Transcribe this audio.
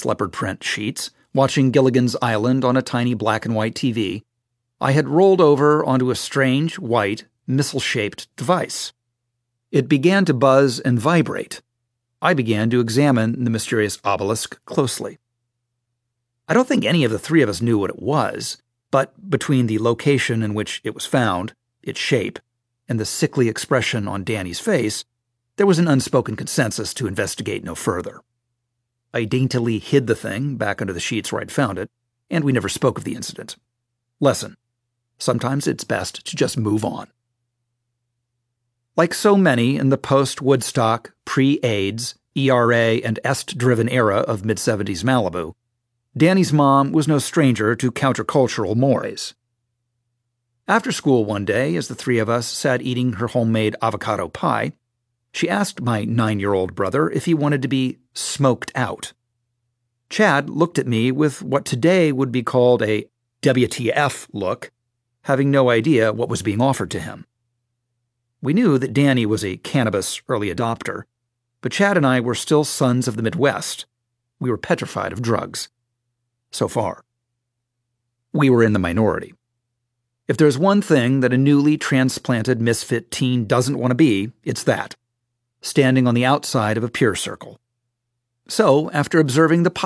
leopard print sheets, watching Gilligan's Island on a tiny black and white TV, I had rolled over onto a strange, white, missile-shaped device. It began to buzz and vibrate. I began to examine the mysterious obelisk closely. I don't think any of the three of us knew what it was, but between the location in which it was found, its shape, and the sickly expression on Danny's face, there was an unspoken consensus to investigate no further. I daintily hid the thing back under the sheets where I'd found it, and we never spoke of the incident. Lesson: sometimes it's best to just move on. Like so many in the post-Woodstock, pre-AIDS, ERA, and EST-driven era of mid-70s Malibu, Danny's mom was no stranger to countercultural mores. After school one day, as the three of us sat eating her homemade avocado pie, she asked my 9-year-old brother if he wanted to be smoked out. Chad looked at me with what today would be called a WTF look, having no idea what was being offered to him. We knew that Danny was a cannabis early adopter, but Chad and I were still sons of the Midwest. We were petrified of drugs. So far. We were in the minority. If there's one thing that a newly transplanted misfit teen doesn't want to be, it's that. Standing on the outside of a peer circle. So, after observing the